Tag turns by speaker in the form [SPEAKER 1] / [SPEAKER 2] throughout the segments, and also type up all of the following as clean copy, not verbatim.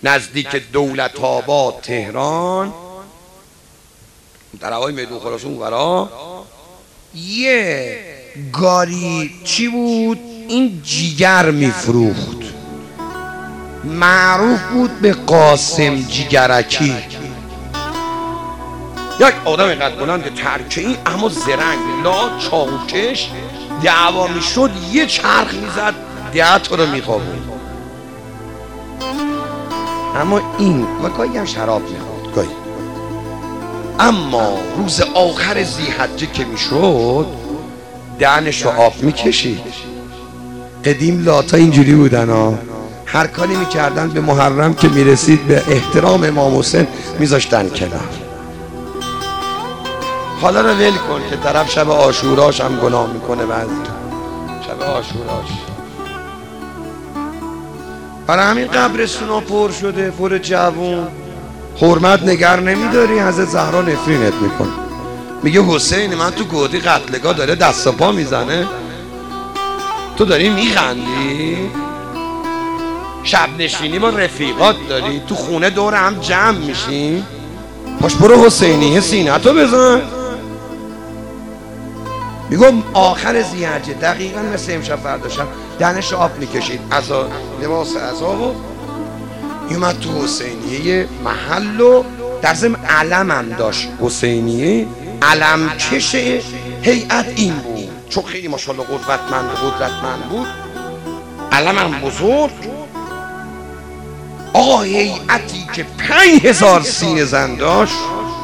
[SPEAKER 1] نزدیک دولت آباد تهران در هوای میدون خراسان ورا یه گاری چی بود؟ این جیگر میفروخت، معروف بود به قاسم جیگرکی. یک آدم قد بلند ترکه‌ای اما زرنگ، لا چاوکش، دعوا میشد یه چرخ میزد 10 تا رو میخوابوند. اما این و گاهی هم شراب میخورد گاهی. اما روز آخر ذی‌حجه که میشد دهنش رو آب میکشید. قدیم لاتا اینجوری بودن ها، هر کاری میکردن به محرم که میرسید به احترام امام حسین میذاشتن کنار. حالا رو ول کن که طرف شب عاشوراش هم گناه میکنه. بعضی شب عاشوراش برای همین قبرستونا پر شده، پر جوون. حرمت نگر نمیداری، حضرت زهرا نفرینت میکنه. میگه حسین من تو گودی قتلگاه داره دست و پا میزنه، تو داری میخندی؟ شب نشینی با رفیقات داری، تو خونه دور هم جمع میشیم، پاش برو حسینیه سینه‌تو بزن. میگم آخر ذی‌حجه دقیقا مثل امشب فردا شب دهنش آب میکشید، لباس عزا میومد تو حسینیه محل و در ضمن علم هم داشت. حسینیه علم کش هیئت این بود، چون خیلی ماشاءالله قدرتمند بود، علم هم بزرگ. آقا هیئتی که 5000 سینه زن داشت.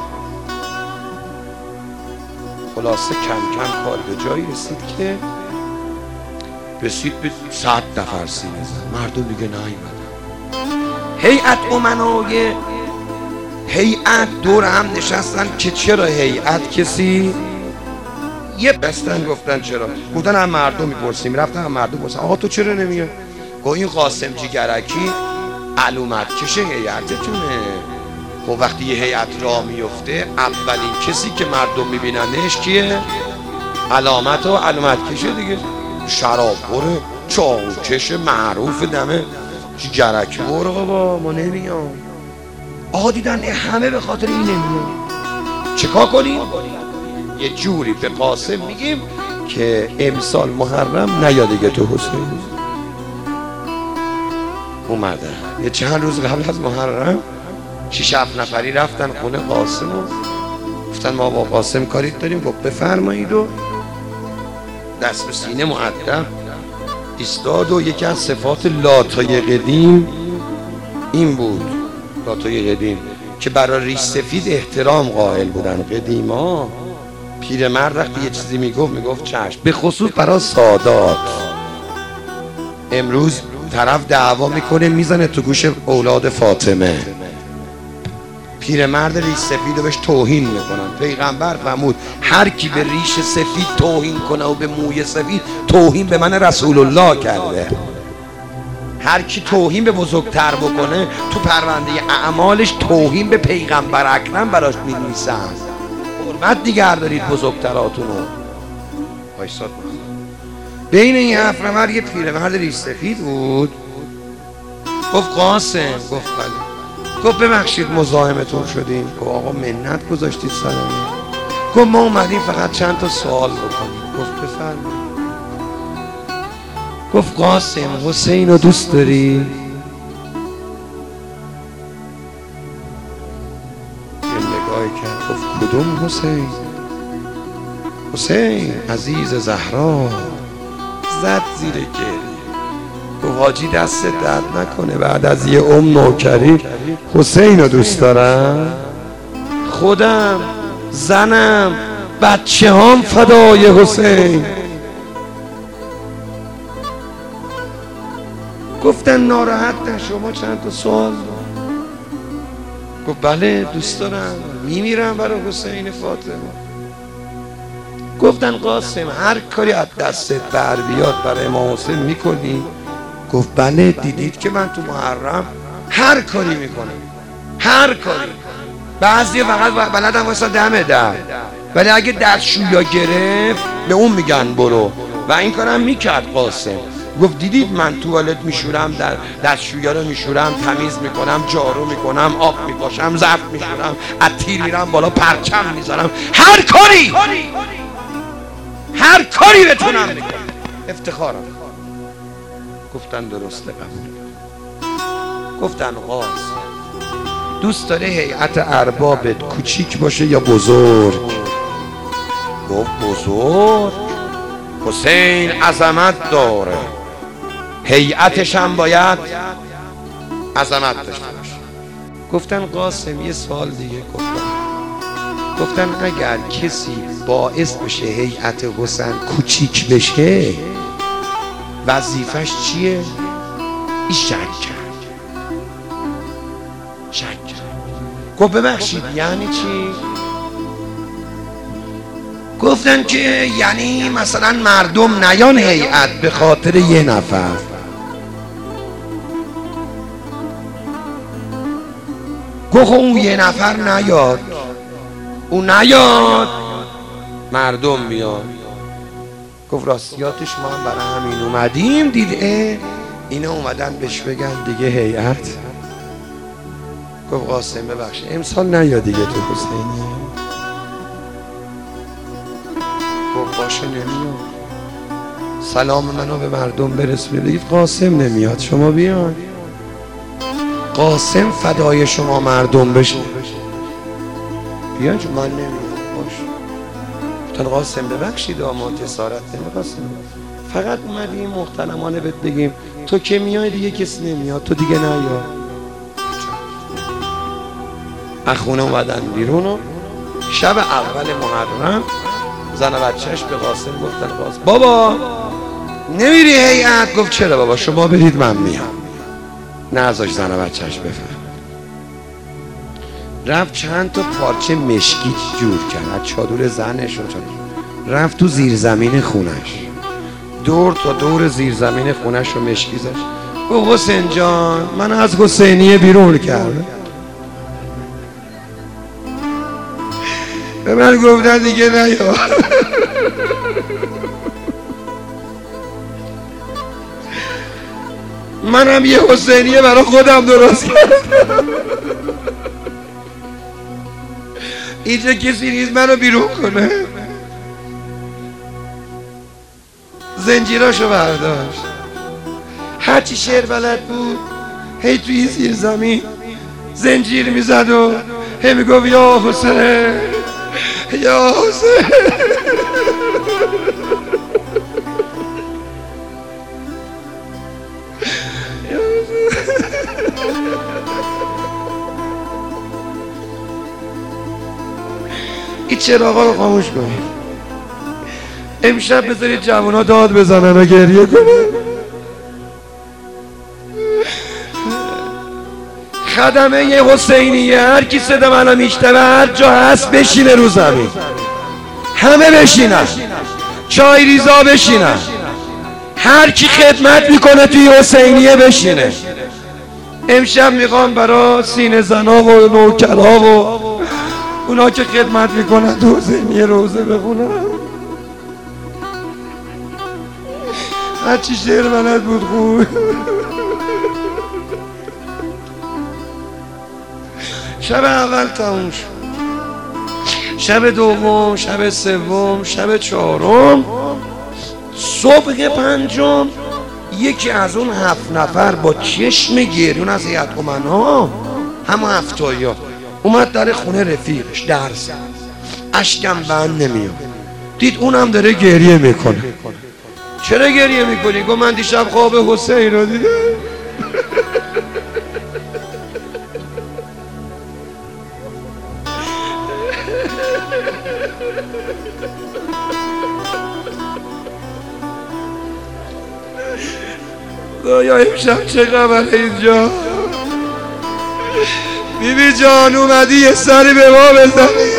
[SPEAKER 1] خلاصه کم کم کار به جایی رسید به 100 نفر سینه زن. مردم دیگه نیومدن. هیئت امنای هیئت دور هم نشستن که چرا هیئت کسی یه بستن. گفتن چرا؟ گفتن هم مردم میپرسیم. رفتن هم مردم پرسن آقا تو چرا نمیای؟ گفت این قاسم جیگرکی علومت کشه هیئتتونه. خب وقتی یه هیئت راه میفته اولین کسی که مردم میبیننش کیه؟ علامت و علامت کشه دیگه. شراب بره چاوکش معروف دمه جیگرکی برو بابا ما نمیام. آقا دیدن همه به خاطر این نمیام، چکار کنیم؟ یه جوری به قاسم میگیم که امسال محرم نیا دیگه تو حسین. اومده یه چند روز قبل از محرم 6-7 نفری رفتن خونه قاسم و گفتن ما با قاسم کاری داریم. گفت بفرمایید و دست به سینه مؤدب ایستاد و یکی از صفات لاتای قدیم این بود. لاتای قدیم که برای ریش سفید احترام قائل بودن. قدیما پیرمرد وقتی یه چیزی میگفت چشم، به خصوص برای سادات. امروز طرف دعوا میکنه میزنه تو گوش اولاد فاطمه. پیرمرد ریش سفید رو بهش توهین میکنن. پیغمبر فرمود هر کی به ریش سفید توهین کنه و به موی سفید توهین به من رسول الله کرده. هر کی توهین به بزرگتر بکنه تو پرونده اعمالش توهین به پیغمبر اکرم براش می‌نویسن. حرمت نگه دارید بزرگتراتونو. وایساد بین این 7 نفر یه پیرمرد ریش سفید بود. گفت قاسم. گفت بله. گفت ببخشید مزاحمتون شدیم. گفت آقا منت گذاشتید سرمون. گفت ما اومدیم فقط چند تا سوال بکنیم. گفت بفرمایید. گفت قاسم حسین رو دوست داری؟ یه نگاهی کرد. گفت کدوم حسین؟ حسین عزیز زهرا. زد زیر گریه. گفت حاجی دست درد نکنه بعد از یه نوکری حسین رو دوست دارم. خودم زنم بچه هم فدای حسین. گفتن ناراحت نشو ما چند تا سوال. گفت بله دوست دارم میمیرم برای حسین فاطمه. گفتن قاسم هر کاری از دستت بر بیاد برای امام حسین میکنی؟ گفت بله دیدید که من تو محرم هر کاری میکنم، هر کاری. بعضی فقط بلدم واسه دم در، ولی اگه دستشویا گرفت به اون میگن برو و این کارم میکرد قاسم. گفت دیدید من توالت میشورم، در دستشویی رو میشورم، تمیز میکنم، جارو میکنم، آب میپاشم، ظرف میشورم، از تیر میرم بالا، پرچم میذارم، هر کاری بتونم میکنم. افتخارم. گفتن درسته، قبول. گفتن غاز دوست داره هیئت اربابت کوچیک باشه یا بزرگ؟ گفت بزرگ. حسین عظمت داره، هیئتش هم باید عظمت داشته باشه. گفتن قاسم یه سوال دیگه. گفتن اگر کسی باعث بشه هیئت حسین کوچیک بشه وظیفش چیه؟ این شک کرد. گفت ببخشید یعنی چی؟ گفتن که یعنی مثلا مردم نیان هیئت به خاطر یه نفر. گفت اون یه نفر نیاد، اون نیاد مردم میاد. گفت راستیاتش ما هم برای همین اومدیم، دید اینا اومدن بهش بگن دیگه هیئت. گفت قاسم ببخشید امسال نیاد دیگه تو حسینی. گفت باشه نمیاد. سلام منو به مردم برسونید. بگید قاسم نمیاد شما بیان. قاسم فدای شما مردم بشه. بیان چون من نمیاد. باشه. گفتن قاسم ببخشید آما جسارت قاسم فقط اومدیم محترمانه بهت بگیم تو که میای دیگه کسی نمیاد، تو دیگه نیا. اخونه اومدن بیرون و شب اول محرم زن و بچهش به قاسم گفتن قاسم بابا نمیری هیئت؟ گفت چرا بابا شما برید من میام. نذاش زن و بچهش بفهم. رفت چند تا پارچه مشکی جور کرد، چادر زنش و رفت تو زیرزمین خونش، دور تا دور زیرزمین خونش رو مشکی زد. گفت حسین جان من از حسینیه بیرون کردم. به من گفتن دیگه نیا. منم یه حسینیه برای خودم درست کردم. اینجا کسی نیست منو بیرون کنه. زنجیراشو برداشت، هرچی شعر بلد بود هی توی زیر زمین زنجیر میزد و هی میگفت یا حسین یا حسین. این چراغا رو خاموش کنید. امشب بذارید جوونا داد بزنن و گریه کنن. خدمه یه حسینیه هر کی صدا منو میشنوه هر جا هست بشینه رو زمین، همه بشینن، چای ریزا بشینن، هر کی خدمت میکنه توی حسینیه بشینه. امشب میخوام برای سینه زنا و نوکرها و اونا که خدمت میکنن تو حسینیه روزه بخونن. هرچی شعر بلد بود خوب. شب اول تموم شد، شب دوم، شب سوم، شب چهارم، صبح پنجم یکی از اون 7 نفر با چشم گریون از هیئت امنا همه هفتایا اومد در خونه رفیقش درس اشکم بند نمیاد. دید اونم داره گریه میکنه. چرا گریه میکنی؟ گفت من دیشب خواب حسین رو دیدم. یا امشب چه خبره اینجا؟ بیبی جان اومدی یه سری به ما بزنی؟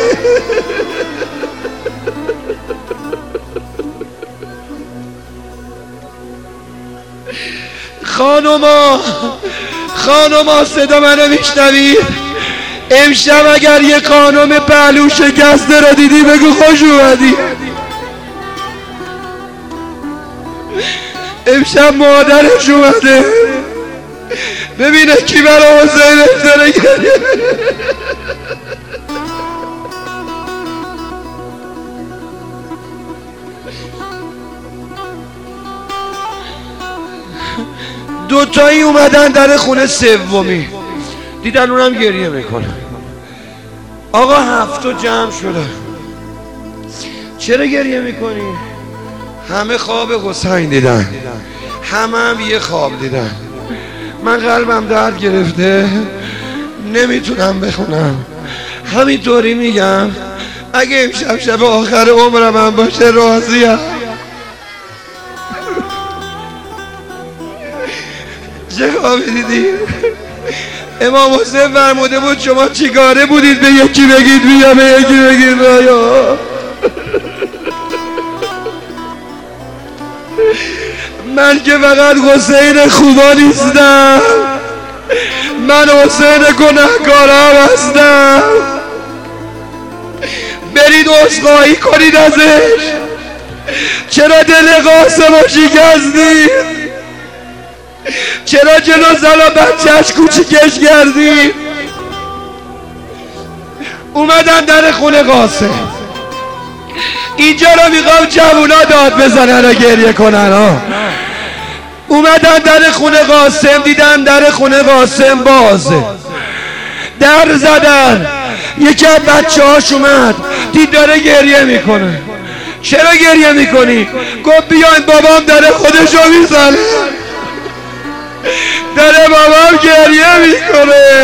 [SPEAKER 1] خانوما صدا منو میشنوی؟ امشب اگر یه خانم پهلو شکسته رو دیدی بگو خوش اومدی. امشب مادرش اومده ببینه کی برای حسین داره گریه. دوتایی اومدن در خونه سومی، دیدن اونم گریه میکنه. آقا 7 جمع شده. چرا گریه میکنی؟ همه خواب حسین دیدن، همه یه خواب دیدن. من قلبم درد گرفته نمیتونم بخونم، همینطوری میگم اگه امشب شب آخر عمرم هم باشه راضیم. چه خوابی دیدی؟ امام حسین فرموده بود شما چیکاره بودید به یکی بگید بیا، به یکی بگید بیا. من که فقط حسین خوبا نیستم، من حسین گناهکارم هستم. برید عذرخواهی کنید ازش. چرا دل قاسم رو شکستید؟ چرا جلو زن و بچهش کوچیکش کردید؟ اومدن در خونه قاسم. اینجا رو میخوام جوونا داد بزنن و گریه کنن ها. اومدن در خونه قاسم، دیدن در خونه قاسم بازه. در زدن، یکی از بچه هاش اومد دید داره گریه میکنه. چرا گریه میکنی؟ گفت بیاین بابام داره خودشو میزنه، داره بابام گریه میکنه.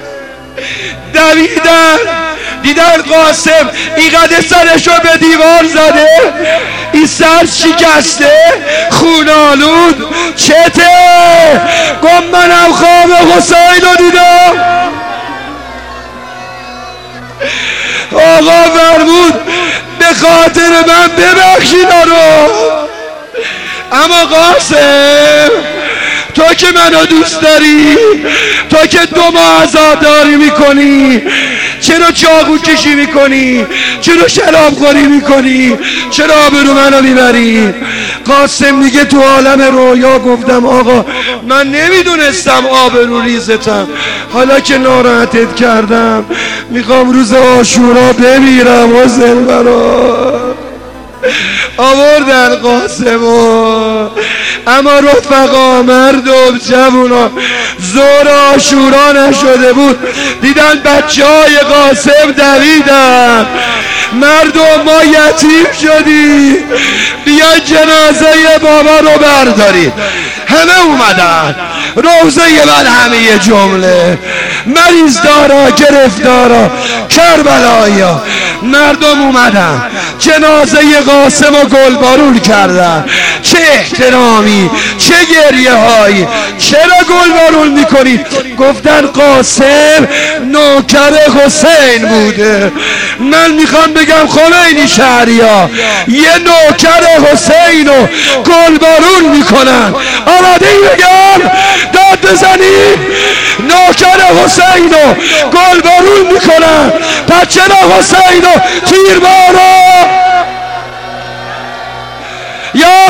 [SPEAKER 1] دویدن دیدن قاسم اینقدر سرشو به دیوار زده، این سر شکسته خونالود چته. گفت منم خواب حسین رو دیدم. آقا فرمود به خاطر من ببخشید رو. اما قاسم تو که منو دوست داری، تو که 2 ماه عزاداری میکنی، چرا چاقو کشی میکنی؟ چرا شراب خوری میکنی؟ چرا آبرو منو میبری؟ قاسم میگه تو عالم رویا گفتم آقا من نمیدونستم آبرو ریزتم، حالا که ناراحتت کردم میخوام روز عاشورا بمیرم. حسین برا آوردن قاسمو. اما رفقا مردم جوونا زور عاشورا نشده بود، دیدن بچه های قاسم دویدن. مردم ما یتیم شدیم، بیاین جنازه بابا رو بردارید. همه اومدن روزه من همه جمله مریض دارا گرفتارا کربلایا. مردم اومدن جنازه قاسم و گلبارون کردن. چه احترامی، چه گریه هایی. چرا گلبارون میکنید؟ گفتن قاسم نوکر حسین بوده. من میخوام بگم خمینی شهریا یه نوکر حسین رو گلبارون میکنن. آماده ای بگم داد بزنی؟ نوکر حسین رو گلبارون میکنن. پس چرا حسین رو تیربارا؟ یا